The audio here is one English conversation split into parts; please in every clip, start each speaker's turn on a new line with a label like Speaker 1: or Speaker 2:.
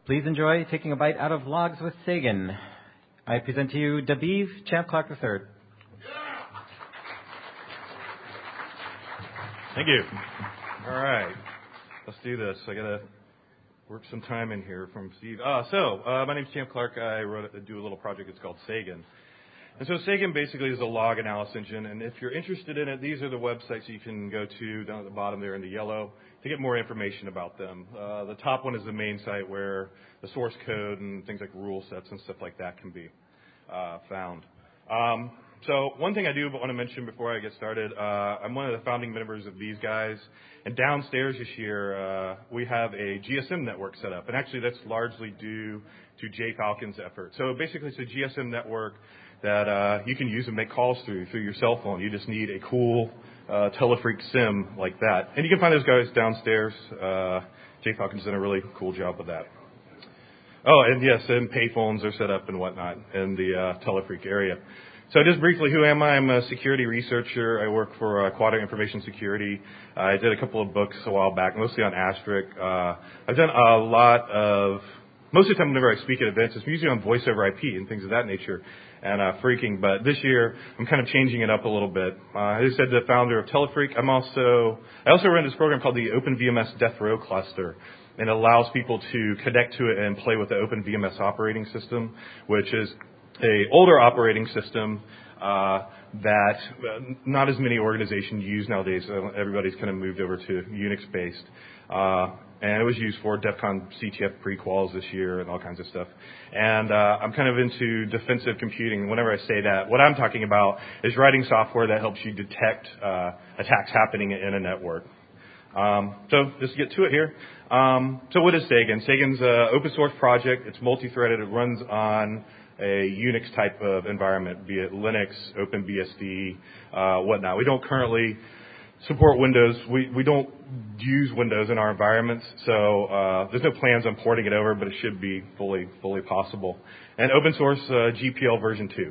Speaker 1: Please enjoy taking a bite out of Logs with Sagan. I present to you Dabiv Champ Clark III.
Speaker 2: Thank you. All right, let's do this. I gotta work some time in here from Steve. My name's Champ Clark. I do a little project. It's called Sagan. And so Sagan basically is a log analysis engine. And if you're interested in it, these are the websites you can go to down at the bottom there in the yellow to get more information about them. The top one is the main site where the source code and things like rule sets and stuff like that can be found. So one thing I do want to mention before I get started, I'm one of the founding members of these guys. And downstairs this year, we have a GSM network set up. And actually, that's largely due to Jay Falcon's effort. So basically, it's a GSM network that you can use and make calls through your cell phone. You just need a cool Telefreak SIM like that. And you can find those guys downstairs. Jay Falcon's done a really cool job with that. Oh, and yes, and payphones are set up and whatnot in the Telefreak area. So just briefly, who am I? I'm a security researcher. I work for Quadrant Information Security. I did a couple of books a while back, mostly on Asterisk. I've done a lot of, most of the time whenever I speak at events, it's usually on voice over IP and things of that nature and phreaking. But this year, I'm kind of changing it up a little bit. As I said, the founder of Telefreak. I also run this program called the OpenVMS Death Row Cluster. And it allows people to connect to it and play with the OpenVMS operating system, which is a older operating system that not as many organizations use nowadays. Everybody's kind of moved over to Unix-based. And it was used for DEF CON CTF prequals this year and all kinds of stuff. And I'm kind of into defensive computing. Whenever I say that, what I'm talking about is writing software that helps you detect attacks happening in a network. So just to get to it here. So what is Sagan? Sagan's an open source project. It's multi-threaded. It runs on a Unix type of environment, be it Linux, OpenBSD, whatnot. We don't currently support Windows. We don't use Windows in our environments, so there's no plans on porting it over, but it should be fully possible. And open source GPL version 2.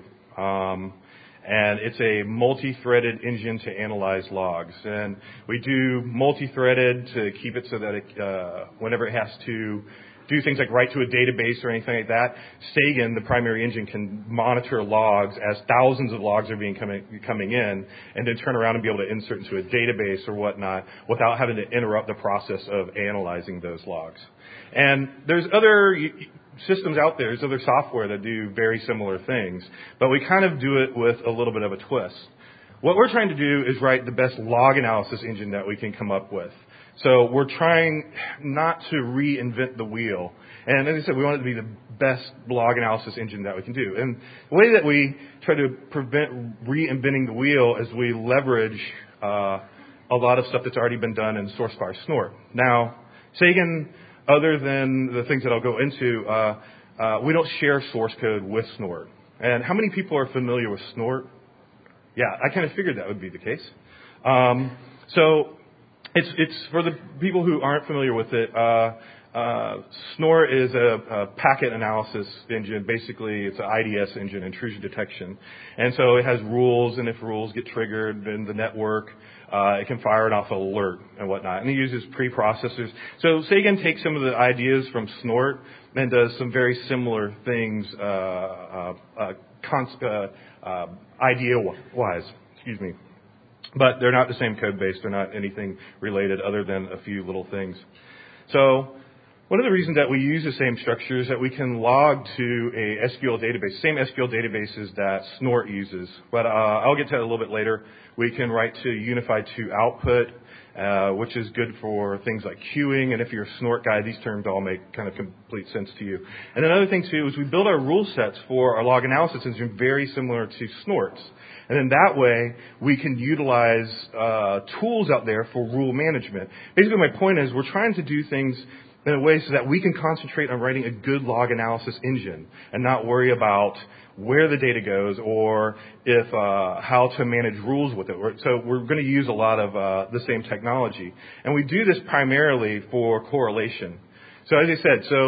Speaker 2: And it's a multi-threaded engine to analyze logs. And we do multi-threaded to keep it so that it, whenever it has to do things like write to a database or anything like that, Sagan, the primary engine, can monitor logs as thousands of logs are coming in, and then turn around and be able to insert into a database or whatnot without having to interrupt the process of analyzing those logs. And there's other systems out there, there's other software that do very similar things, but we kind of do it with a little bit of a twist. What we're trying to do is write the best log analysis engine that we can come up with. So we're trying not to reinvent the wheel. And as I said, we want it to be the best log analysis engine that we can do. And the way that we try to prevent reinventing the wheel is we leverage a lot of stuff that's already been done in SourceFire Snort. Now, Sagan, other than the things that I'll go into, we don't share source code with Snort. And how many people are familiar with Snort? Yeah, I kind of figured that would be the case. So it's for the people who aren't familiar with it. Snort is a packet analysis engine. Basically, it's an IDS engine, intrusion detection. And so it has rules, and if rules get triggered in the network, it can fire it off an alert and whatnot. And it uses preprocessors. So Sagan takes some of the ideas from Snort and does some very similar things idea-wise. Excuse me. But they're not the same code base. They're not anything related other than a few little things. So one of the reasons that we use the same structure is that we can log to a SQL database, same SQL databases that Snort uses. But I'll get to that a little bit later. We can write to Unified 2 output, which is good for things like queuing. And if you're a Snort guy, these terms all make kind of complete sense to you. And another thing, too, is we build our rule sets for our log analysis engine very similar to Snort's. And then that way, we can utilize tools out there for rule management. Basically, my point is we're trying to do things in a way so that we can concentrate on writing a good log analysis engine and not worry about where the data goes or if how to manage rules with it. So we're going to use a lot of the same technology. And we do this primarily for correlation. So as I said,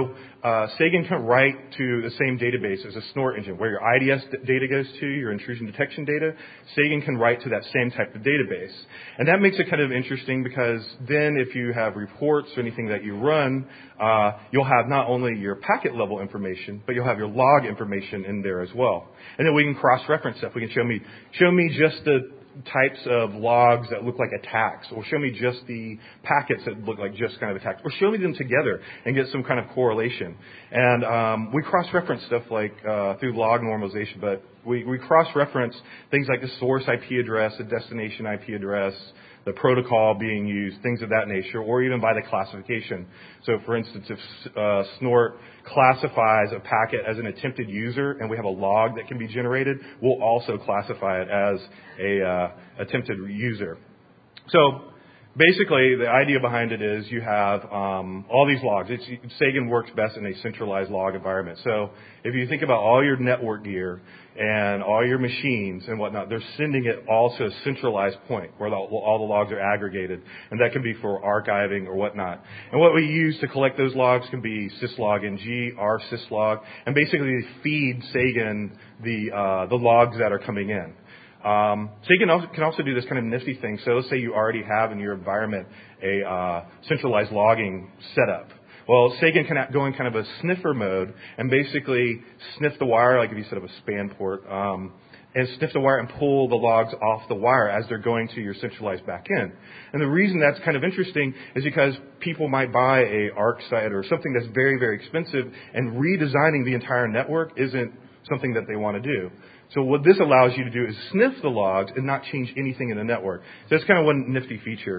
Speaker 2: Sagan can write to the same database as a Snort engine, where your IDS data goes to, your intrusion detection data. Sagan can write to that same type of database. And that makes it kind of interesting because then if you have reports or anything that you run, you'll have not only your packet level information, but you'll have your log information in there as well. And then we can cross-reference stuff. We can show me just the types of logs that look like attacks, or show me just the packets that look like just kind of attacks, or show me them together and get some kind of correlation. And we cross-reference stuff like through log normalization, but we cross-reference things like the source IP address, the destination IP address, the protocol being used, things of that nature, or even by the classification. So, for instance, if Snort classifies a packet as an attempted user and we have a log that can be generated, we'll also classify it as a attempted user. So, basically, the idea behind it is you have all these logs. Sagan works best in a centralized log environment. So if you think about all your network gear and all your machines and whatnot, they're sending it all to a centralized point where all the logs are aggregated. And that can be for archiving or whatnot. And what we use to collect those logs can be syslog-ng, our syslog, and basically feed Sagan the logs that are coming in. Sagan can also do this kind of nifty thing. So let's say you already have in your environment a centralized logging setup. Well, Sagan can go in kind of a sniffer mode and basically sniff the wire, like if you set up a span port, and sniff the wire and pull the logs off the wire as they're going to your centralized backend. And the reason that's kind of interesting is because people might buy a ArcSight or something that's very, very expensive, and redesigning the entire network isn't something that they want to do. So what this allows you to do is sniff the logs and not change anything in the network. So that's kind of one nifty feature.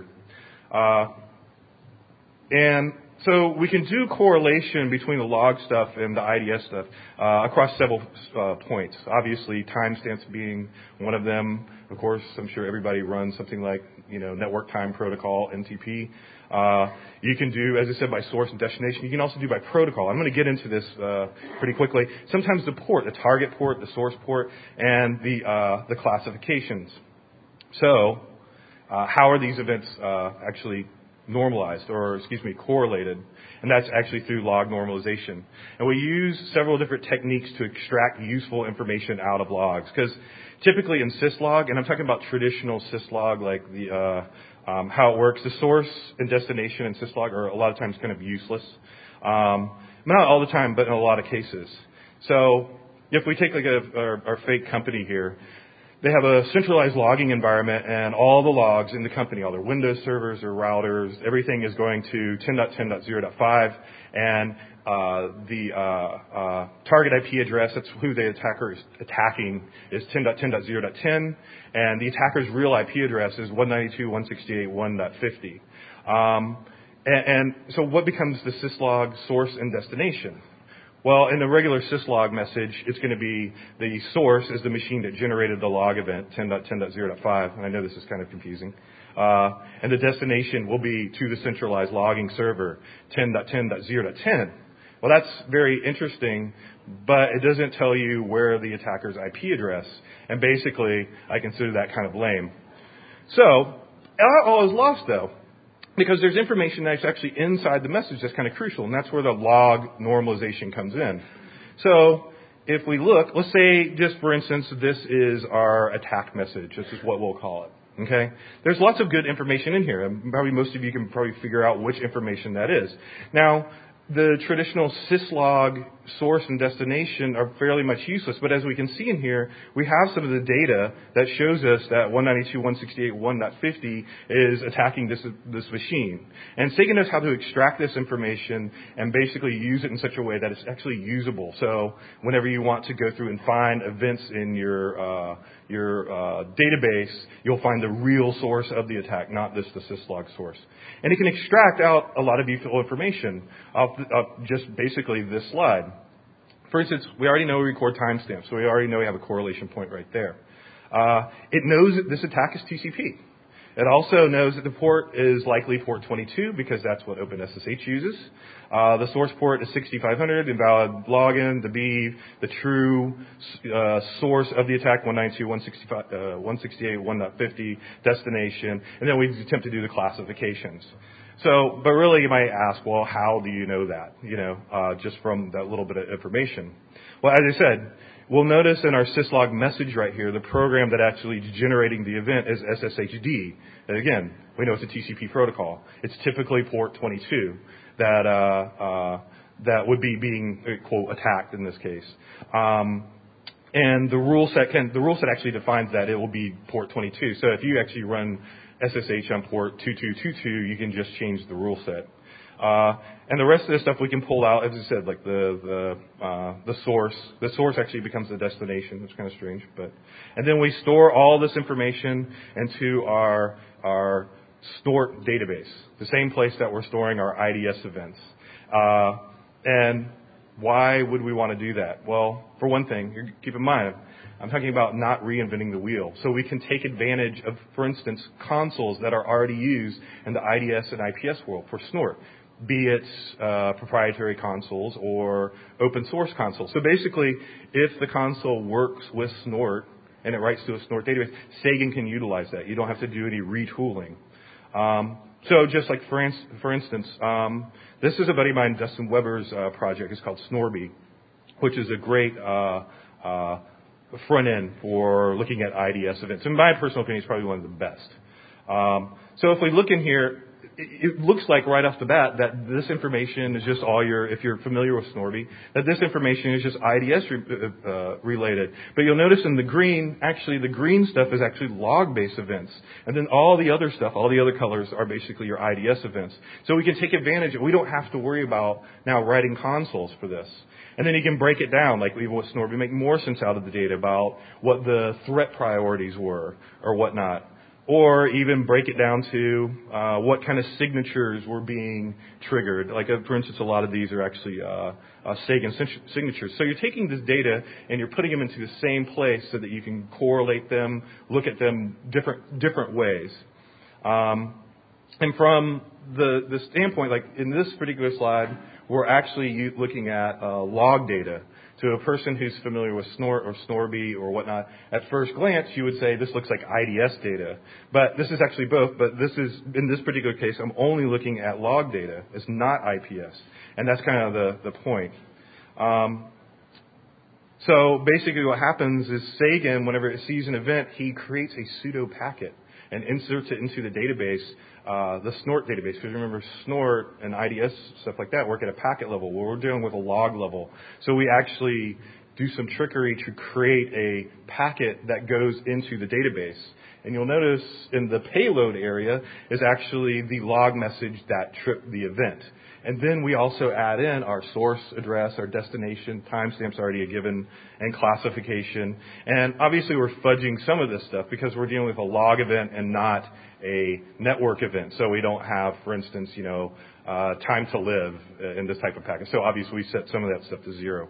Speaker 2: And so we can do correlation between the log stuff and the IDS stuff across several points. Obviously, timestamps being one of them. Of course, I'm sure everybody runs something like, Network Time Protocol, NTP. You can do, as I said, by source and destination. You can also do by protocol. I'm going to get into this pretty quickly. Sometimes the port, the target port, the source port, and the classifications. So, how are these events actually normalized, or correlated? And that's actually through log normalization. And we use several different techniques to extract useful information out of logs. Because typically in syslog, and I'm talking about traditional syslog, like the how it works, the source and destination in syslog are a lot of times kind of useless. Not all the time, but in a lot of cases. So if we take like our fake company here, they have a centralized logging environment, and all the logs in the company, all their Windows servers or routers, everything is going to 10.10.0.5, and the target IP address, that's who the attacker is attacking, is 10.10.0.10, and the attacker's real IP address is 192.168.1.50. And so what becomes the syslog source and destination? Well, in the regular syslog message, it's going to be the source is the machine that generated the log event, 10.10.0.5, and I know this is kind of confusing. And the destination will be to the centralized logging server, 10.10.0.10. Well, that's very interesting, but it doesn't tell you where the attacker's IP address. And basically, I consider that kind of lame. So, not all is lost, though, because there's information that's actually inside the message that's kind of crucial, and that's where the log normalization comes in. So, if we look, let's say, just for instance, this is our attack message. This is what we'll call it. Okay? There's lots of good information in here. Probably most of you can probably figure out which information that is. Now, the traditional syslog source and destination are fairly much useless, but as we can see in here, we have some of the data that shows us that 192.168.1.50 is attacking this machine. And Sagan knows how to extract this information and basically use it in such a way that it's actually usable. So whenever you want to go through and find events in your database, you'll find the real source of the attack, not just the syslog source. And it can extract out a lot of useful information off just basically this slide. For instance, we already know we record timestamps, so we already know we have a correlation point right there. It knows that this attack is TCP. It also knows that the port is likely port 22 because that's what OpenSSH uses. The source port is 6500, invalid login, the beef, the true source of the attack, 192.168.1.50, destination, and then we attempt to do the classifications. But really you might ask, well, how do you know that, just from that little bit of information? Well, as I said, we'll notice in our syslog message right here, the program that actually is generating the event is SSHD. And again, we know it's a TCP protocol. It's typically port 22 that would be being, quote, attacked in this case. And the rule set actually defines that it will be port 22. So if you actually run SSH on port 2222, you can just change the rule set. And the rest of the stuff we can pull out, as I said, like the source. The source actually becomes the destination. It's kind of strange, and then we store all this information into our Snort database, the same place that we're storing our IDS events. And why would we want to do that? Well, for one thing, keep in mind, I'm talking about not reinventing the wheel. So we can take advantage of, for instance, consoles that are already used in the IDS and IPS world for Snort, be it proprietary consoles or open source consoles. So basically, if the console works with Snort and it writes to a Snort database, Sagan can utilize that. You don't have to do any retooling. So just like, for instance, this is a buddy of mine, Dustin Weber's project. It's called Snorby, which is a great front end for looking at IDS events. In my personal opinion, it's probably one of the best. So if we look in here, it looks like right off the bat that this information is just if you're familiar with Snorby, that this information is just IDS related. But you'll notice in the green stuff is actually log-based events. And then all the other stuff, all the other colors are basically your IDS events. So we can take advantage we don't have to worry about now writing consoles for this. And then you can break it down, like we with Snorby, make more sense out of the data about what the threat priorities were or whatnot. Or even break it down to what kind of signatures were being triggered. Like, for instance, a lot of these are actually Sagan signatures. So you're taking this data and you're putting them into the same place so that you can correlate them, look at them different ways. And from the standpoint, like in this particular slide, we're actually looking at log data. To a person who's familiar with Snort or Snorby or whatnot, at first glance, you would say this looks like IDS data. But this is actually both. But in this particular case, I'm only looking at log data. It's not IPS. And that's kind of the point. So basically what happens is Sagan, whenever it sees an event, he creates a pseudo packet and inserts it into the database, the Snort database. Because remember, Snort and IDS, stuff like that, work at a packet level. Well, we're dealing with a log level. So we actually do some trickery to create a packet that goes into the database. And you'll notice in the payload area is actually the log message that tripped the event. And then we also add in our source address, our destination, timestamps already given, and classification. And obviously we're fudging some of this stuff because we're dealing with a log event and not a network event. So we don't have, for instance, time to live in this type of packet. So obviously we set some of that stuff to 0.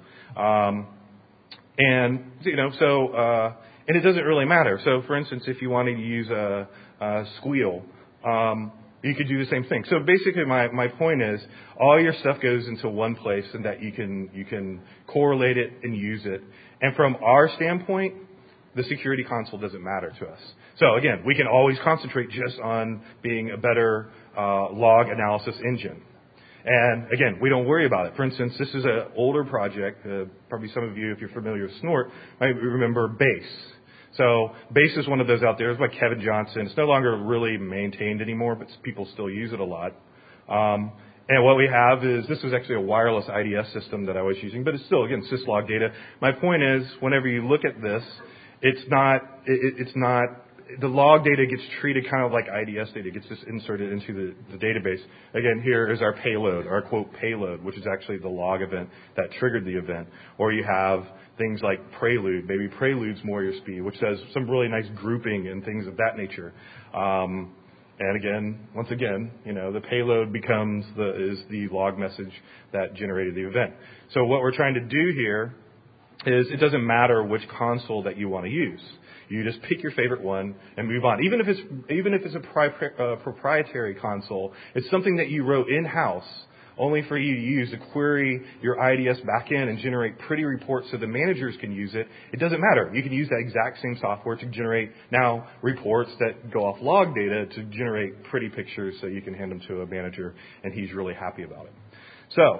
Speaker 2: And it doesn't really matter. So for instance, if you wanted to use a squeal, you could do the same thing. So basically my point is all your stuff goes into one place and that you can correlate it and use it. And from our standpoint, the security console doesn't matter to us. So again, we can always concentrate just on being a better log analysis engine. And again, we don't worry about it. For instance, this is an older project. Probably some of you, if you're familiar with Snort, might remember Base. So Base is one of those out there. It's by Kevin Johnson. It's no longer really maintained anymore, but people still use it a lot. And what we have is, this is actually a wireless IDS system that I was using, but it's still, again, syslog data. My point is, whenever you look at this, it's not, the log data gets treated kind of like IDS data. It gets just inserted into the database. Again, here is our payload, our quote payload, which is actually the log event that triggered the event. Or you have things like Prelude, maybe Prelude's more your speed, which does some really nice grouping and things of that nature. And again, once again, the payload is the log message that generated the event. So what we're trying to do here is it doesn't matter which console that you want to use. You just pick your favorite one and move on. Even if it's a proprietary console, it's something that you wrote in-house only for you to use to query your IDS backend and generate pretty reports so the managers can use it. It doesn't matter. You can use that exact same software to generate now reports that go off log data to generate pretty pictures so you can hand them to a manager and he's really happy about it. So,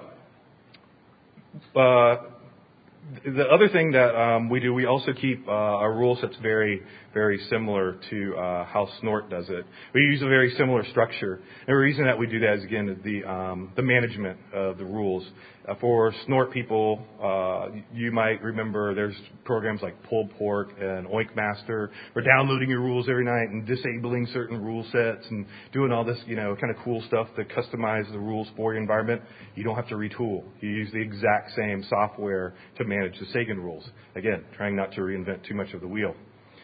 Speaker 2: the other thing that we do, we also keep a rule set's very, very similar to how Snort does it. We use a very similar structure. And the reason that we do that is, again, the management of the rules. For Snort people, you might remember there's programs like Pulled Pork and Oink Master for downloading your rules every night and disabling certain rule sets and doing all this, kind of cool stuff to customize the rules for your environment. You don't have to retool. You use the exact same software to manage the Sagan rules. Again, trying not to reinvent too much of the wheel.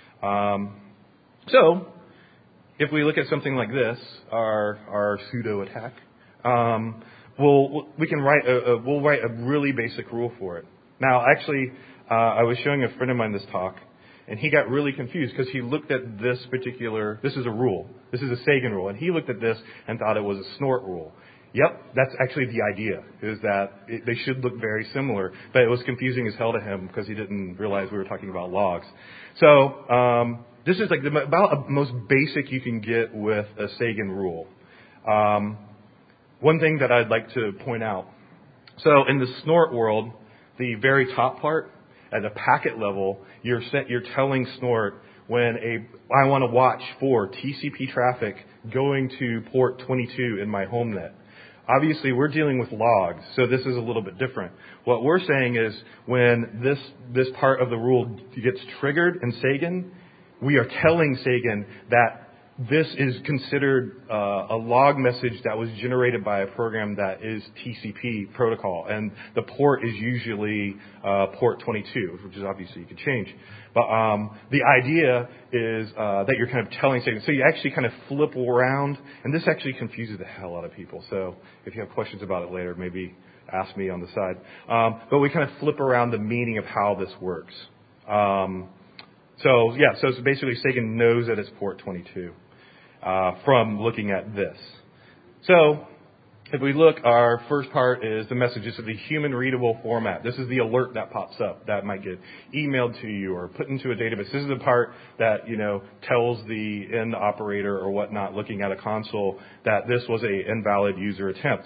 Speaker 2: So, if we look at something like this, our pseudo attack, we'll write a really basic rule for it. Now, actually, I was showing a friend of mine this talk, and he got really confused because he looked at this is a rule. This is a Sagan rule, and he looked at this and thought it was a Snort rule. Yep, that's actually the idea, is that they should look very similar, but it was confusing as hell to him because he didn't realize we were talking about logs. So, this is like about the most basic you can get with a Sagan rule. One thing that I'd like to point out. So in the Snort world, the very top part, at the packet level, you're telling Snort when I want to watch for TCP traffic going to port 22 in my home net. Obviously, we're dealing with logs, so this is a little bit different. What we're saying is when this part of the rule gets triggered in Sagan, we are telling Sagan that this is considered a log message that was generated by a program that is TCP protocol, and the port is usually port 22, which is obviously you could change. But the idea is that you're kind of telling Sagan. So you actually kind of flip around, and this actually confuses the hell out of people. So if you have questions about it later, maybe ask me on the side. But we kind of flip around the meaning of how this works. So it's basically Sagan knows that it's port 22 from looking at this. So if we look, our first part is the messages of the human readable format. This is the alert that pops up that might get emailed to you or put into a database. This is the part that, tells the end operator or whatnot looking at a console that this was a invalid user attempt.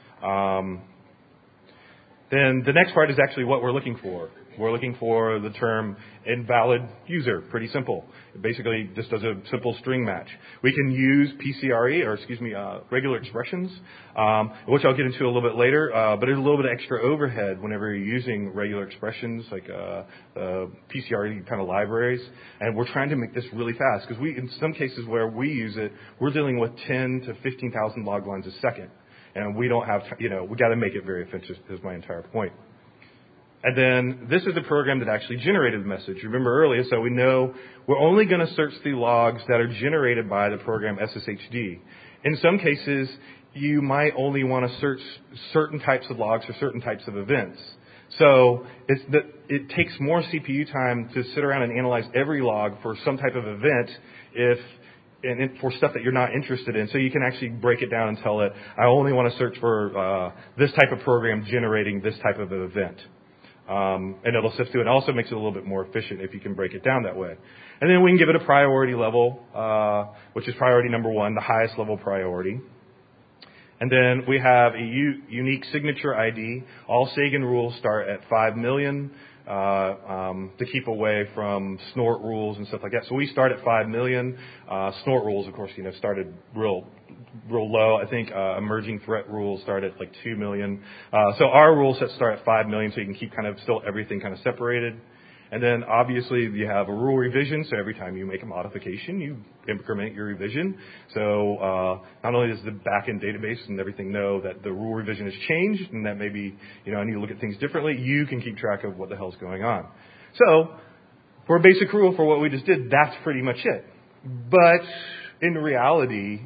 Speaker 2: Then the next part is actually what we're looking for. We're looking for the term invalid user. Pretty simple. It basically just does a simple string match. We can use regular expressions, which I'll get into a little bit later, but there's a little bit of extra overhead whenever you're using regular expressions like PCRE kind of libraries. And we're trying to make this really fast because in some cases where we use it, we're dealing with 10 to 15,000 log lines a second. And we don't have, we got to make it very efficient is my entire point. And then this is the program that actually generated the message. Remember earlier, so we know we're only going to search the logs that are generated by the program SSHD. In some cases, you might only want to search certain types of logs for certain types of events. So it takes more CPU time to sit around and analyze every log for some type of event for stuff that you're not interested in. So you can actually break it down and tell it, I only want to search for this type of program generating this type of event. And it'll sift through it. It also makes it a little bit more efficient if you can break it down that way. And then we can give it a priority level, which is priority number 1, the highest level priority. And then we have a unique signature ID. All Sagan rules start at 5 million to keep away from Snort rules and stuff like that. So we start at 5 million. Snort rules, of course, started real low. I think emerging threat rules start at like 2 million. So our rule sets start at 5 million, so you can keep kind of still everything kind of separated. And then obviously you have a rule revision, so every time you make a modification, you increment your revision. So not only does the backend database and everything know that the rule revision has changed and that maybe I need to look at things differently, you can keep track of what the hell's going on. So for a basic rule for what we just did, that's pretty much it. But in reality,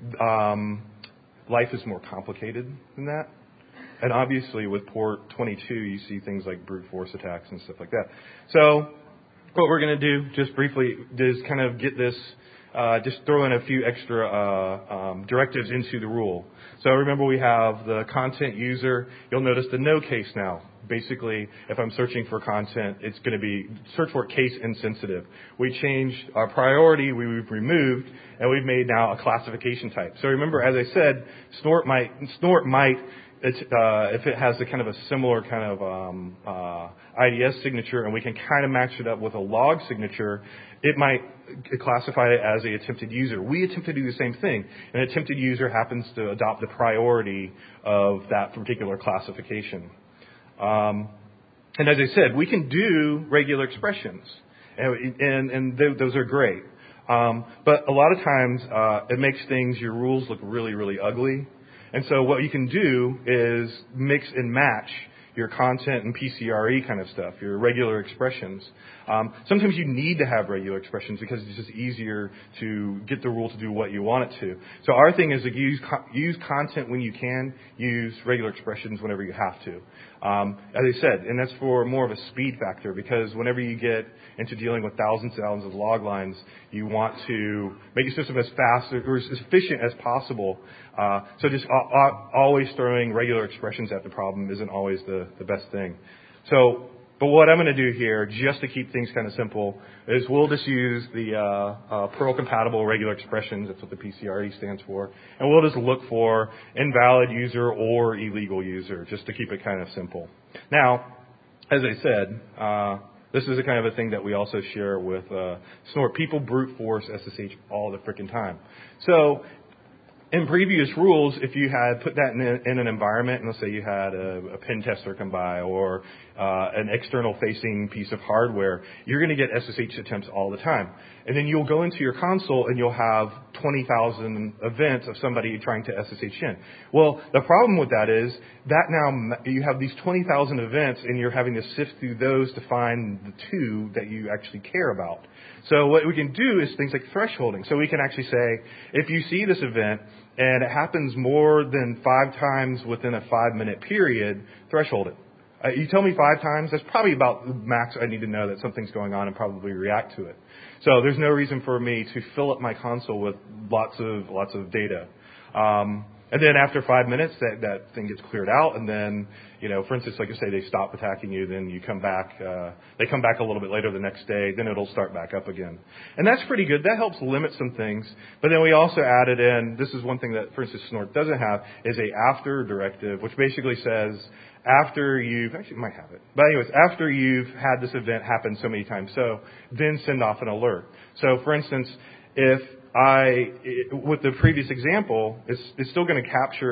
Speaker 2: life is more complicated than that. And obviously with port 22, you see things like brute force attacks and stuff like that. So what we're going to do just briefly is kind of get this just throw in a few extra directives into the rule. So remember, we have the content user. You'll notice the no case now. Basically, if I'm searching for content, it's going to be search for case insensitive. We changed our priority, we've removed, and we've made now a classification type. So remember, as I said, Snort might if it has a kind of a similar kind of IDS signature, and we can kind of match it up with a log signature, it might classify it as an attempted user. We attempt to do the same thing. An attempted user happens to adopt the priority of that particular classification. And as I said, we can do regular expressions, and those are great. But a lot of times, it makes your rules look really, really ugly. And so what you can do is mix and match your content and PCRE kind of stuff, your regular expressions. Sometimes you need to have regular expressions because it's just easier to get the rule to do what you want it to. So our thing is to use content when you can, use regular expressions whenever you have to. As I said, and that's for more of a speed factor, because whenever you get into dealing with thousands and thousands of log lines, you want to make your system as fast or as efficient as possible. So just always throwing regular expressions at the problem isn't always the best thing. But what I'm going to do here, just to keep things kind of simple, is we'll just use the Perl compatible regular expressions. That's what the PCRE stands for. And we'll just look for invalid user or illegal user, just to keep it kind of simple. Now, as I said, this is a kind of a thing that we also share with Snort. People brute force SSH all the frickin' time. So in previous rules, if you had put that in an environment, and let's say you had a pen tester come by or an external facing piece of hardware, you're going to get SSH attempts all the time. And then you'll go into your console and you'll have 20,000 events of somebody trying to SSH in. Well, the problem with that is that now you have these 20,000 events and you're having to sift through those to find the two that you actually care about. So what we can do is things like thresholding. So we can actually say, if you see this event and it happens more than 5 times within a 5-minute period, threshold it. You tell me 5 times, that's probably about the max I need to know that something's going on and probably react to it. So there's no reason for me to fill up my console with lots of data. And then after 5 minutes, that thing gets cleared out. And then, for instance, like I say, they stop attacking you. Then you come back. They come back a little bit later the next day. Then it'll start back up again. And that's pretty good. That helps limit some things. But then we also added in, this is one thing that, for instance, Snort doesn't have, is a after directive, which basically says after you've, actually it might have it. But anyways, after you've had this event happen so many times, so then send off an alert. So for instance, if with the previous example, it's still going to capture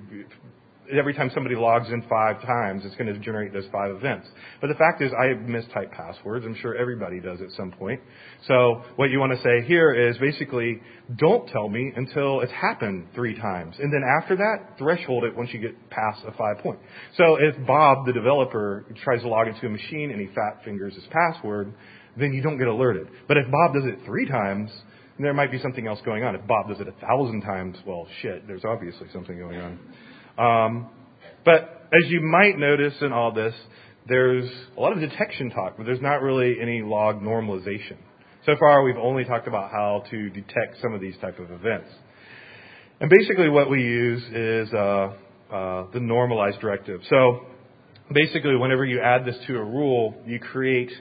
Speaker 2: every time somebody logs in 5 times, it's going to generate those 5 events. But the fact is, I have mistyped passwords. I'm sure everybody does at some point. So what you want to say here is basically, don't tell me until it's happened 3 times. And then after that, threshold it once you get past a 5 point. So if Bob, the developer, tries to log into a machine and he fat fingers his password, then you don't get alerted. But if Bob does it 3 times, there might be something else going on. If Bob does it 1,000 times, well, shit, there's obviously something going on. But as you might notice in all this, there's a lot of detection talk, but there's not really any log normalization. So far, we've only talked about how to detect some of these type of events. And basically what we use is the normalize directive. So basically, whenever you add this to a rule, you create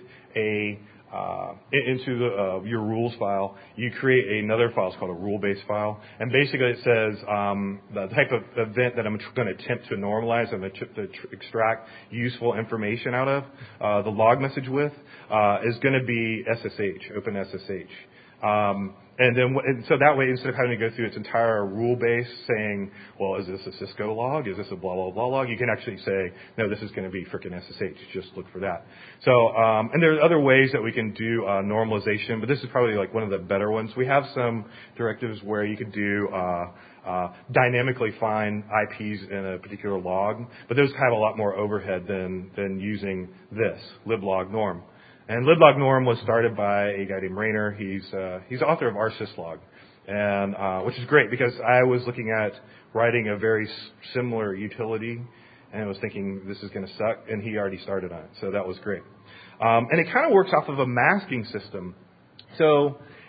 Speaker 2: into your rules file, you create another file. It's called a rule-based file. And basically it says the type of event that I'm going to attempt to normalize, I'm going to extract useful information out of, the log message with, is going to be SSH, open SSH. And so that way, instead of having to go through its entire rule base saying, well, is this a Cisco log? Is this a blah, blah, blah log? You can actually say, no, this is going to be frickin' SSH. Just look for that. So, and there are other ways that we can do normalization, but this is probably like one of the better ones. We have some directives where you could do dynamically find IPs in a particular log, but those have a lot more overhead than using this, liblog norm. And liblog norm was started by a guy named Rainer. He's the author of rsyslog, and which is great because I was looking at writing a very similar utility, and I was thinking this is going to suck, and he already started on it, so that was great. And it kind of works off of a masking system. So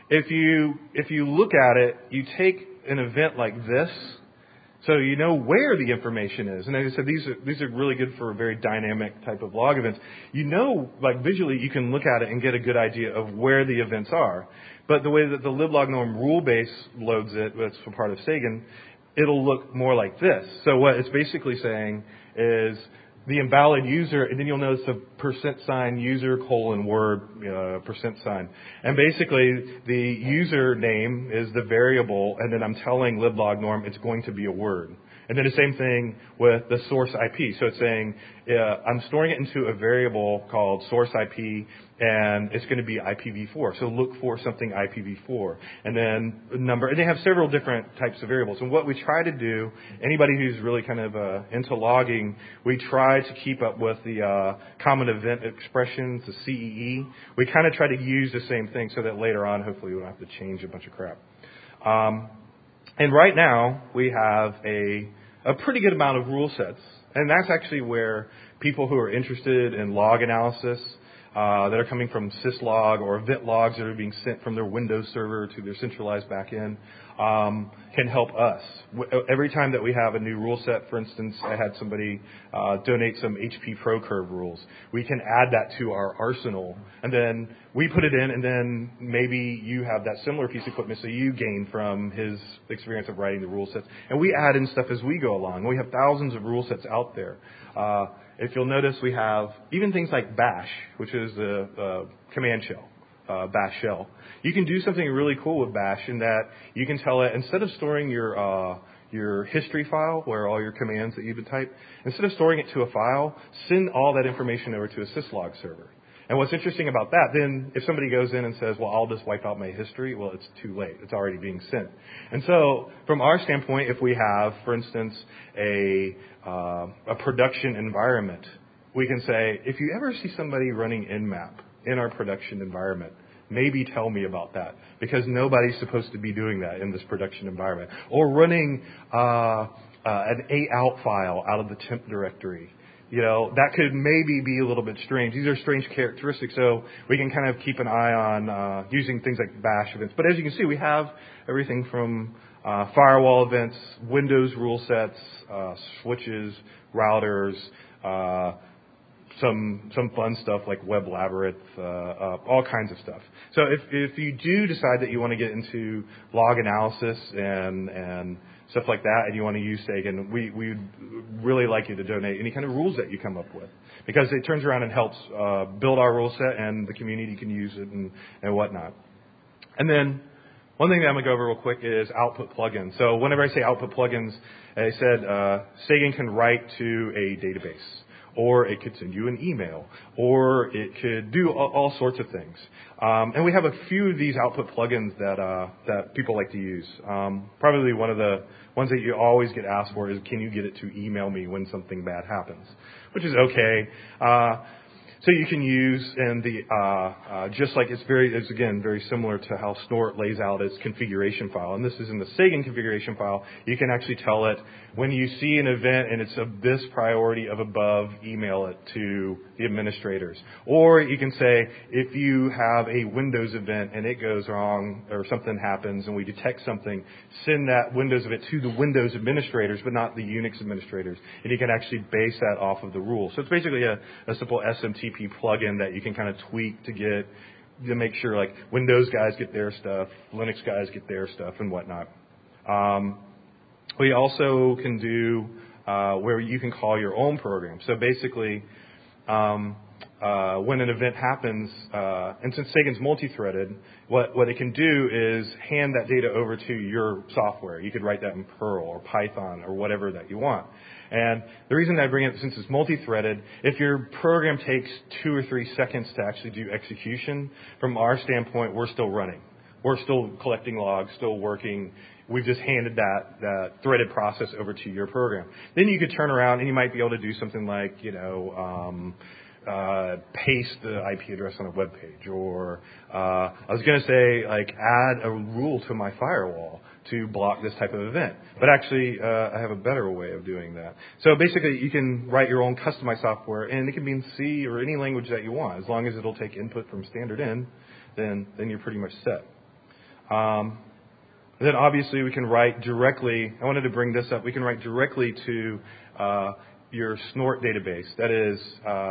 Speaker 2: if you look at it, you take an event like this, so you know where the information is. And as I said, these are really good for a very dynamic type of log events. You know, like visually, you can look at it and get a good idea of where the events are. But the way that the liblognorm rule base loads it, that's a part of Sagan, it'll look more like this. So what it's basically saying is the invalid user, and then you'll notice a % user :word %. And basically, the user name is the variable, and then I'm telling liblognorm it's going to be a word. And then the same thing with the source IP. So it's saying I'm storing it into a variable called source IP, and it's going to be IPv4. So look for something IPv4. And then a number. And they have several different types of variables. And what we try to do, anybody who's really kind of into logging, we try to keep up with the common event expressions, the CEE. We kind of try to use the same thing so that later on, hopefully, we don't have to change a bunch of crap. And right now, we have a pretty good amount of rule sets. And that's actually where people who are interested in log analysis that are coming from syslog or event logs that are being sent from their Windows server to their centralized backend can help us. Every time that we have a new rule set, for instance, I had somebody donate some HP ProCurve rules. We can add that to our arsenal, and then we put it in, and then maybe you have that similar piece of equipment, so you gain from his experience of writing the rule sets. And we add in stuff as we go along. We have thousands of rule sets out there. If you'll notice, we have even things like bash, which is the command shell. Bash shell. You can do something really cool with bash in that you can tell it, instead of storing your history file where all your commands that you've been typed, instead of storing it to a file, send all that information over to a syslog server. And what's interesting about that, then if somebody goes in and says, well, I'll just wipe out my history, well, it's too late. It's already being sent. And so from our standpoint, if we have, for instance, a production environment, we can say, if you ever see somebody running Nmap in our production environment, maybe tell me about that, because nobody's supposed to be doing that in this production environment. Or running an AOut file out of the temp directory. You know, that could maybe be a little bit strange. These are strange characteristics, so we can kind of keep an eye on using things like bash events. But as you can see, we have everything from firewall events, Windows rule sets, switches, routers, some fun stuff like Web Labyrinth, all kinds of stuff. So if you do decide that you want to get into log analysis and stuff like that, and you want to use Sagan, we'd really like you to donate any kind of rules that you come up with, because it turns around and helps build our rule set, and the community can use it and whatnot. And then one thing that I'm going to go over real quick is output plugins. So whenever I say output plugins, I said Sagan can write to a database, or it could send you an email, or it could do all sorts of things. And we have a few of these output plugins that people like to use. Probably one of the ones that you always get asked for is, can you get it to email me when something bad happens? Which is okay. So you can use, and just like it's again very similar to how Snort lays out its configuration file, and this is in the Sagan configuration file. You can actually tell it when you see an event and it's of this priority of above, email it to the administrators. Or you can say, if you have a Windows event and it goes wrong or something happens and we detect something, send that Windows event to the Windows administrators, but not the Unix administrators. And you can actually base that off of the rules. So it's basically a simple SMTP plugin that you can kind of tweak to make sure like Windows guys get their stuff, Linux guys get their stuff, and whatnot. We also can do where you can call your own program. So basically, when an event happens, and since Sagan's multi-threaded, what it can do is hand that data over to your software. You could write that in Perl or Python or whatever that you want. And the reason I bring it, since it's multi-threaded, if your program takes 2 or 3 seconds to actually do execution, from our standpoint, we're still running. We're still collecting logs, still working. We've just handed that threaded process over to your program. Then you could turn around and you might be able to do something like, paste the IP address on a web page, or I was going to say like add a rule to my firewall to block this type of event. But actually, I have a better way of doing that. So basically, you can write your own customized software, and it can be in C or any language that you want. As long as it'll take input from standard in, then you're pretty much set. Then obviously we can write directly. I wanted to bring this up. We can write directly to your Snort database. That is,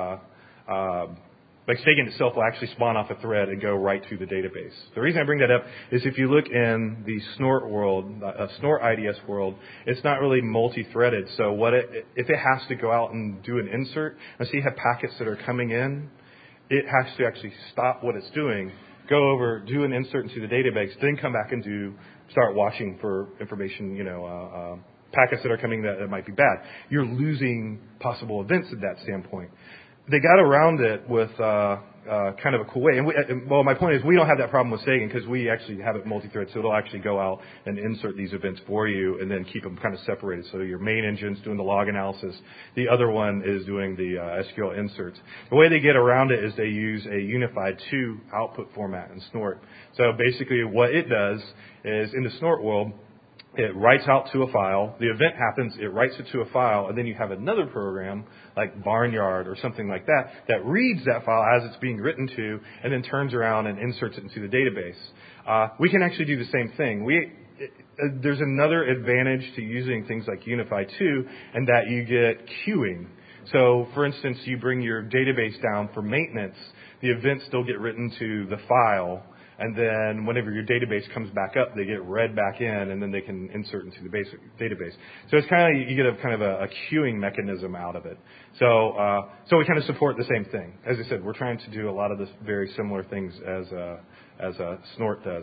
Speaker 2: like Sagan itself will actually spawn off a thread and go right to the database. The reason I bring that up is if you look in the Snort world, Snort IDS world, it's not really multi-threaded. So if it has to go out and do an insert, and so you have packets that are coming in, it has to actually stop what it's doing, go over, do an insert into the database, then come back and start watching for information, packets that are coming that might be bad. You're losing possible events at that standpoint. They got around it with kind of a cool way. And my point is we don't have that problem with Sagan because we actually have it multi-thread, so it'll actually go out and insert these events for you and then keep them kind of separated. So your main engine's doing the log analysis. The other one is doing the SQL inserts. The way they get around it is they use a unified 2 output format in Snort. So basically what it does is in the Snort world, it writes out to a file. The event happens, it writes it to a file, and then you have another program like Barnyard or something like that reads that file as it's being written to and then turns around and inserts it into the database. We can actually do the same thing. There's another advantage to using things like Unify 2 and that you get queuing. So, for instance, you bring your database down for maintenance, the events still get written to the file, and then whenever your database comes back up, they get read back in, and then they can insert into the basic database. So it's you get a queuing mechanism out of it. So we kind of support the same thing. As I said, we're trying to do a lot of this very similar things as Snort does.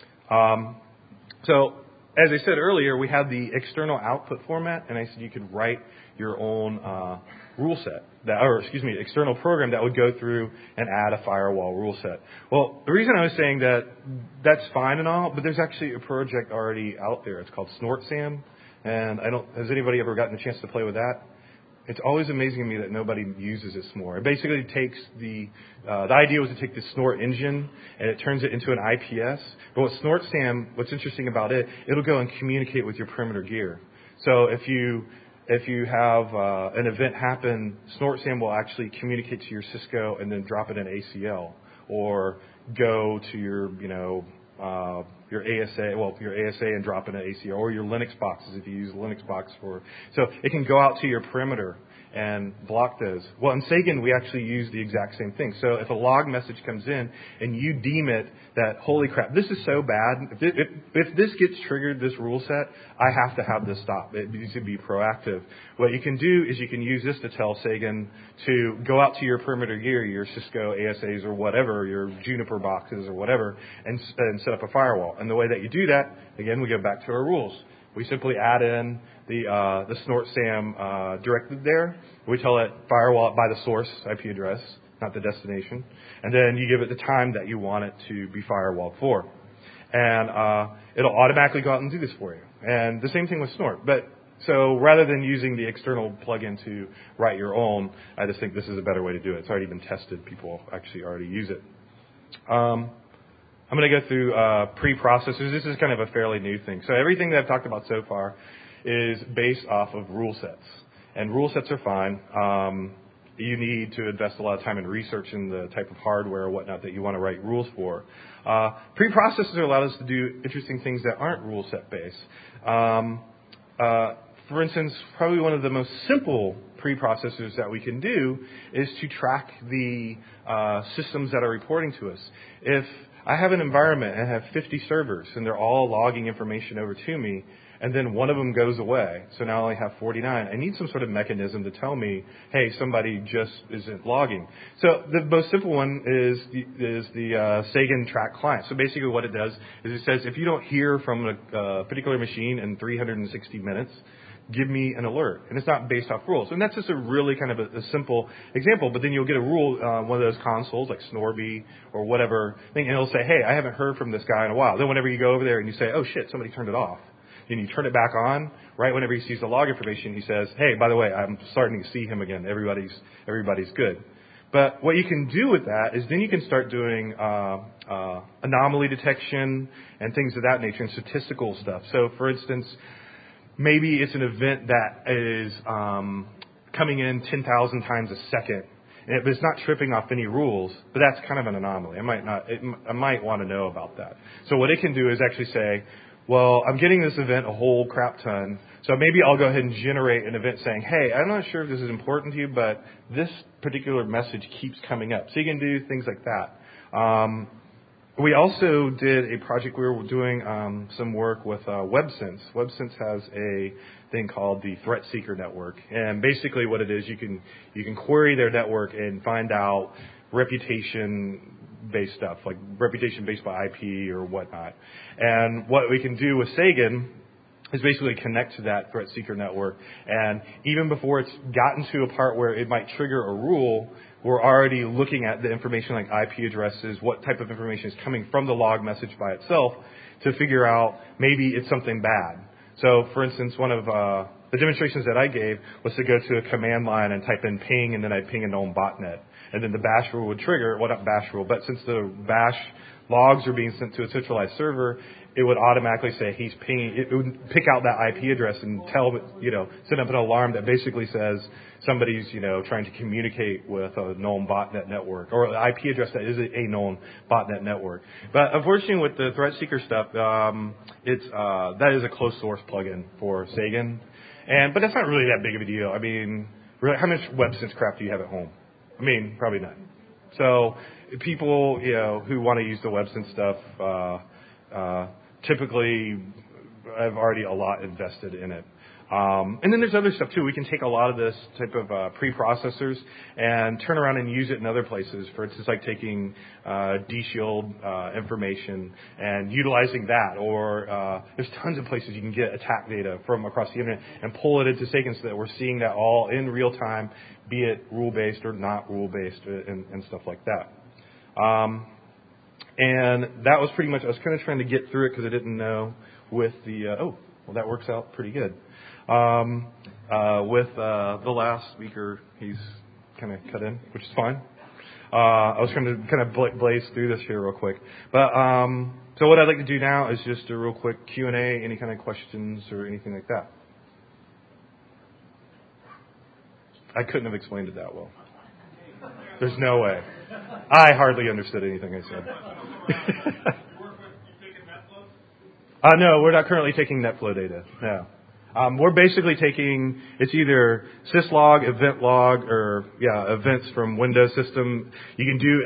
Speaker 2: So as I said earlier, we have the external output format, and I said you could write your own rule set, external program that would go through and add a firewall rule set. Well, the reason I was saying that's fine and all, but there's actually a project already out there. It's called SnortSam, and has anybody ever gotten a chance to play with that? It's always amazing to me that nobody uses it more. It basically takes the idea was to take the Snort engine and it turns it into an IPS. But with SnortSam, what's interesting about it'll go and communicate with your perimeter gear. So if you have an event happen, SnortSam will actually communicate to your Cisco and then drop it in ACL, or go to your ASA and drop in an ACL, or your Linux boxes if you use Linux box so it can go out to your perimeter and block those. Well, in Sagan, we actually use the exact same thing. So if a log message comes in and you deem it that, holy crap, this is so bad, if this gets triggered, this rule set, I have to have this stop. It needs to be proactive. What you can do is you can use this to tell Sagan to go out to your perimeter gear, your Cisco ASAs or whatever, your Juniper boxes or whatever, and set up a firewall. And the way that you do that, again, we go back to our rules. We simply add in the SnortSam directive there. We tell it firewall by the source IP address, not the destination. And then you give it the time that you want it to be firewalled for. And it'll automatically go out and do this for you. And the same thing with Snort. So rather than using the external plugin to write your own, I just think this is a better way to do it. It's already been tested. People actually already use it. I'm going to go through preprocessors. This is kind of a fairly new thing. So everything that I've talked about so far is based off of rule sets. And rule sets are fine. You need to invest a lot of time in researching the type of hardware or whatnot that you want to write rules for. Preprocessors allow us to do interesting things that aren't rule set based. For instance, probably one of the most simple preprocessors that we can do is to track the systems that are reporting to us. If I have an environment and I have 50 servers and they're all logging information over to me, and then one of them goes away, so now I only have 49, I need some sort of mechanism to tell me, hey, somebody just isn't logging. So the most simple one is the Sagan Track client. So basically what it does is it says, if you don't hear from a particular machine in 360 minutes, give me an alert. And it's not based off rules. And that's just a really kind of a simple example. But then you'll get a rule, one of those consoles like Snorby or whatever thing, and it'll say, hey, I haven't heard from this guy in a while. Then whenever you go over there and you say, oh, shit, somebody turned it off, and you turn it back on, right whenever he sees the log information, he says, hey, by the way, I'm starting to see him again. Everybody's good. But what you can do with that is then you can start doing anomaly detection and things of that nature and statistical stuff. So, for instance, maybe it's an event that is coming in 10,000 times a second, but it's not tripping off any rules, but that's kind of an anomaly. I might want to know about that. So what it can do is actually say, well, I'm getting this event a whole crap ton, so maybe I'll go ahead and generate an event saying, hey, I'm not sure if this is important to you, but this particular message keeps coming up. So you can do things like that. We also did a project. We were doing some work with WebSense. WebSense has a thing called the Threat Seeker Network, and basically what it is, you can query their network and find out reputation-based stuff, like reputation based by IP or whatnot. And what we can do with Sagan is basically connect to that Threat Seeker Network, and even before it's gotten to a part where it might trigger a rule, we're already looking at the information like IP addresses, what type of information is coming from the log message by itself, to figure out maybe it's something bad. So, for instance, one of the demonstrations that I gave was to go to a command line and type in ping, and then I'd ping a known botnet. And then the bash rule would trigger, well, not bash rule, but since the bash logs are being sent to a centralized server, it would automatically say he's pinging. It would pick out that IP address and set up an alarm that basically says somebody's, trying to communicate with a known botnet network, or an IP address that is a known botnet network. But unfortunately, with the Threat Seeker stuff, that is a closed source plugin for Sagan, but that's not really that big of a deal. I mean, really, how much WebSense crap do you have at home? I mean, probably none. So people, who want to use the WebSense stuff, typically have already a lot invested in it. And then there's other stuff too. We can take a lot of this type of preprocessors and turn around and use it in other places. For instance, like taking DShield information and utilizing that. Or there's tons of places you can get attack data from across the internet and pull it into Sagan so that we're seeing that all in real time, be it rule-based or not rule-based and stuff like that. And that was pretty much, I was kind of trying to get through it because I didn't know with the, that works out pretty good. With the last speaker, he's kind of cut in, which is fine. I was going to kind of blaze through this here real quick. But so what I'd like to do now is just a real quick Q&A, any kind of questions or anything like that. I couldn't have explained it that well. There's no way. I hardly understood anything I said. No, we're not currently taking NetFlow data. No. We're basically taking, it's either syslog, event log, or events from Windows system. You can do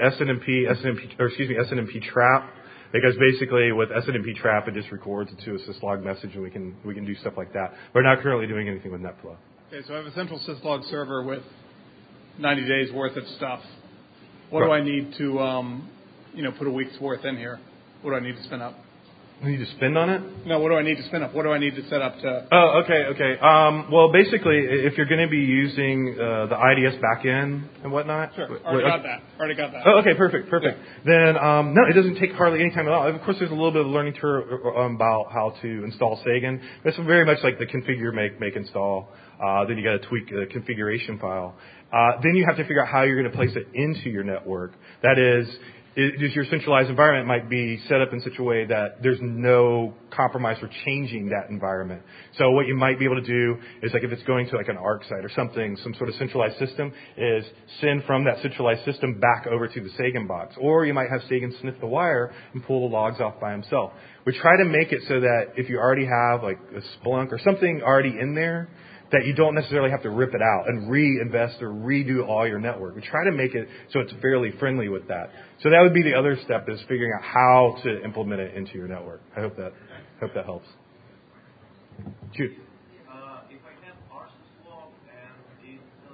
Speaker 2: SNMP trap, because basically with SNMP trap it just records it to a syslog message, and we can do stuff like that. We're not currently doing anything with NetFlow.
Speaker 3: Okay, so I have a central syslog server with 90 days worth of stuff. What do I need to, put a week's worth in here? What do I need to spin up?
Speaker 2: You need to spend on it?
Speaker 3: No, what do I need to spin up? What do I need to set up to?
Speaker 2: Oh, okay. Well, basically, if you're going to be using the IDS backend and whatnot.
Speaker 3: Sure, already got that.
Speaker 2: Oh, okay, perfect. Yeah. Then, no, it doesn't take hardly any time at all. Of course, there's a little bit of a learning curve about how to install Sagan. It's very much like the configure, make, install. Then you got to tweak the configuration file. Then you have to figure out how you're going to place it into your network. That is your centralized environment might be set up in such a way that there's no compromise for changing that environment. So what you might be able to do is, like if it's going to like an ARC site or something, some sort of centralized system, is send from that centralized system back over to the Sagan box. Or you might have Sagan sniff the wire and pull the logs off by himself. We try to make it so that if you already have like a Splunk or something already in there, that you don't necessarily have to rip it out and reinvest or redo all your network. We try to make it so it's fairly friendly with that. So that would be the other step, is figuring out how to implement it into your network. I hope that helps. Shoot.
Speaker 4: If I have RSyslog and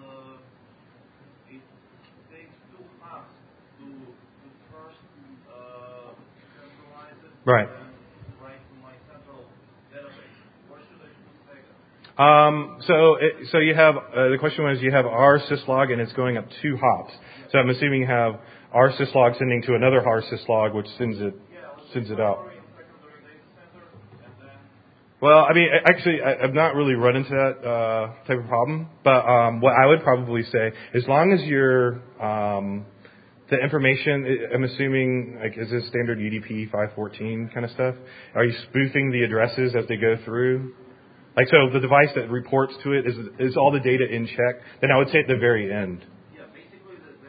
Speaker 4: it takes 2 hops to first centralize it,
Speaker 2: Right.
Speaker 4: And write to my central database, where should I put Sagan?
Speaker 2: So you have the question was, you have RSyslog and it's going up 2 hops. So I'm assuming you have RSyslog sending to another RSyslog, which sends it out. Well, I mean, actually, I've not really run into that type of problem. But what I would probably say, as long as you're the information, I'm assuming, like, is this standard UDP 514 kind of stuff? Are you spoofing the addresses as they go through? Like, so the device that reports to it is all the data in check. Then I would say at the very end.
Speaker 4: Yeah, basically the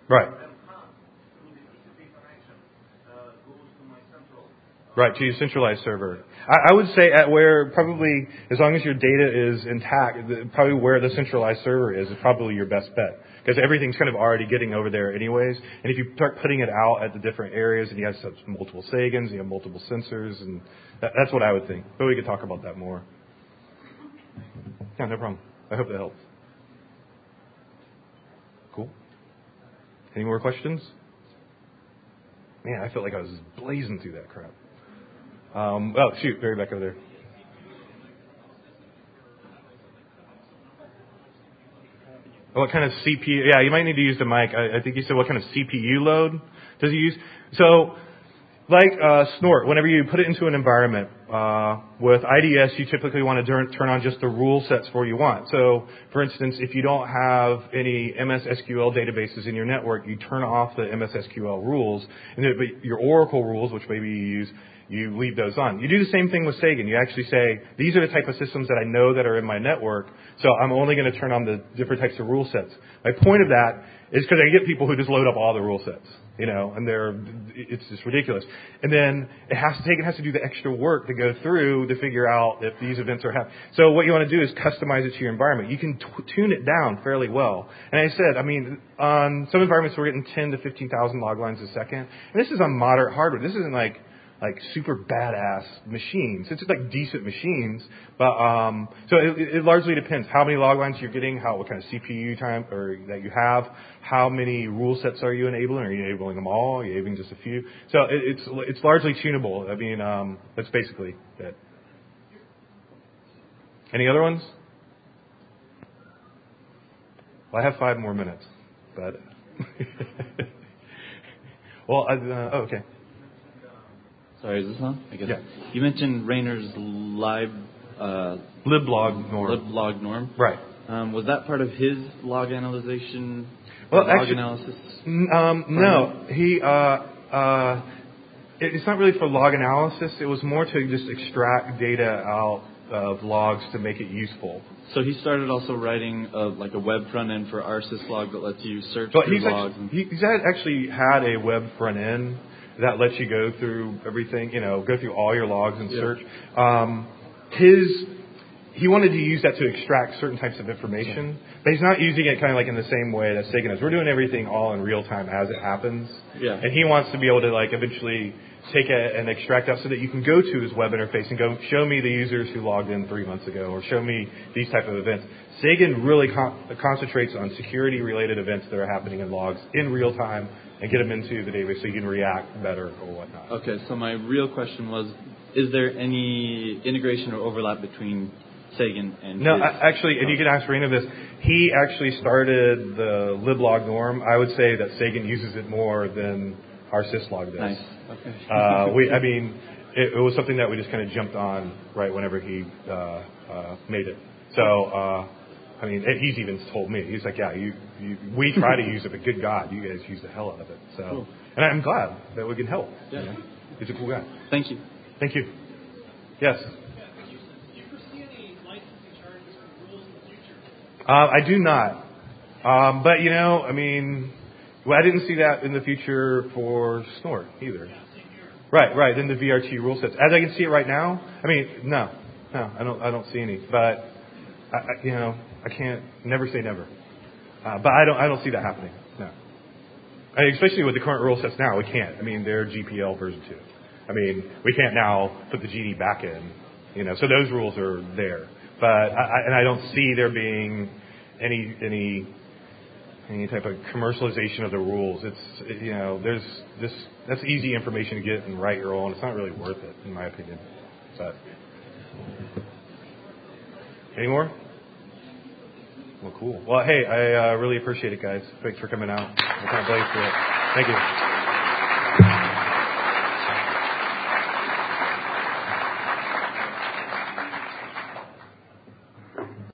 Speaker 2: Right.
Speaker 4: Then path through the TCP connection goes to my central.
Speaker 2: Right, to your centralized server. I would say at where probably, as long as your data is intact, probably where the centralized server is probably your best bet. Because everything's kind of already getting over there anyways. And if you start putting it out at the different areas and you have multiple SAGANs, you have multiple sensors, and that's what I would think. But we could talk about that more. Yeah, no problem. I hope that helps. Cool. Any more questions? Man, I felt like I was blazing through that crap. Oh, shoot, Barry, back over there. What kind of CPU? Yeah, you might need to use the mic. I think you said what kind of CPU load does he use? So, like Snort, whenever you put it into an environment, with IDS, you typically want to turn on just the rule sets for you want. So, for instance, if you don't have any MS SQL databases in your network, you turn off the MS SQL rules, and but your Oracle rules, which maybe you use, you leave those on. You do the same thing with SAGAN. You actually say, these are the type of systems that I know that are in my network, so I'm only going to turn on the different types of rule sets. My point of that is because I get people who just load up all the rule sets, and it's just ridiculous. And then SAGAN has to do the extra work to go through to figure out if these events are happening. So what you want to do is customize it to your environment. You can tune it down fairly well. And I said, on some environments we're getting 10 to 15,000 log lines a second. And this is on moderate hardware. This isn't like super badass machines. It's just like decent machines, but so it largely depends how many log lines you're getting, what kind of CPU time or that you have, how many rule sets are you enabling? Are you enabling them all? Are you enabling just a few? So it's largely tunable. That's basically it. Any other ones? Well, I have 5 more minutes, but well, okay.
Speaker 5: Sorry, is this on? I guess.
Speaker 2: Yeah.
Speaker 5: You mentioned Rainer's
Speaker 2: liblog
Speaker 5: norm.
Speaker 2: Right.
Speaker 5: Was that part of his log analysis?
Speaker 2: Well,
Speaker 5: log
Speaker 2: actually,
Speaker 5: analysis?
Speaker 2: No. It's not really for log analysis. It was more to just extract data out of logs to make it useful.
Speaker 5: So he started also writing a web front end for our syslog that lets you search
Speaker 2: But
Speaker 5: through logs.
Speaker 2: He's actually had a web front end that lets you go through everything, go through all your logs and search. He wanted to use that to extract certain types of information, but he's not using it kind of like in the same way that SAGAN is. We're doing everything all in real time as it happens.
Speaker 5: Yeah.
Speaker 2: And he wants to be able to eventually take and extract out so that you can go to his web interface and go, show me the users who logged in 3 months ago, or show me these type of events. SAGAN really concentrates on security-related events that are happening in logs in real time and get them into the database so you can react better or whatnot.
Speaker 5: Okay, so my real question was, is there any integration or overlap between SAGAN and
Speaker 2: No,
Speaker 5: his?
Speaker 2: actually, and you can ask Raina this, he actually started the liblog norm. I would say that SAGAN uses it more than our syslog does.
Speaker 5: Nice. Okay.
Speaker 2: It was something that we just kind of jumped on right whenever he made it. So, he's even told me, he's like, yeah, we try to use it, but good God, you guys use the hell out of it. So,
Speaker 5: cool.
Speaker 2: And I'm glad that we can help.
Speaker 5: Yeah.
Speaker 2: He's a cool guy.
Speaker 5: Thank you.
Speaker 2: Thank you. Yes.
Speaker 6: Do you foresee any licensing charges for rules in the future?
Speaker 2: I do not. But, I didn't see that in the future for Snort either. Right, in the VRT rule sets. As I can see it right now, no, I don't see any. But, I can't never say never. But I don't see that happening, no. Especially with the current rule sets now, we can't. They're GPL version 2. We can't now put the GD back in, so those rules are there. But I don't see there being any type of commercialization of the rules. That's easy information to get and write your own. It's not really worth it, in my opinion. But any more? Well, cool. Well, hey, I really appreciate it, guys. Thanks for coming out. We're kind of blazed through it. Thank you.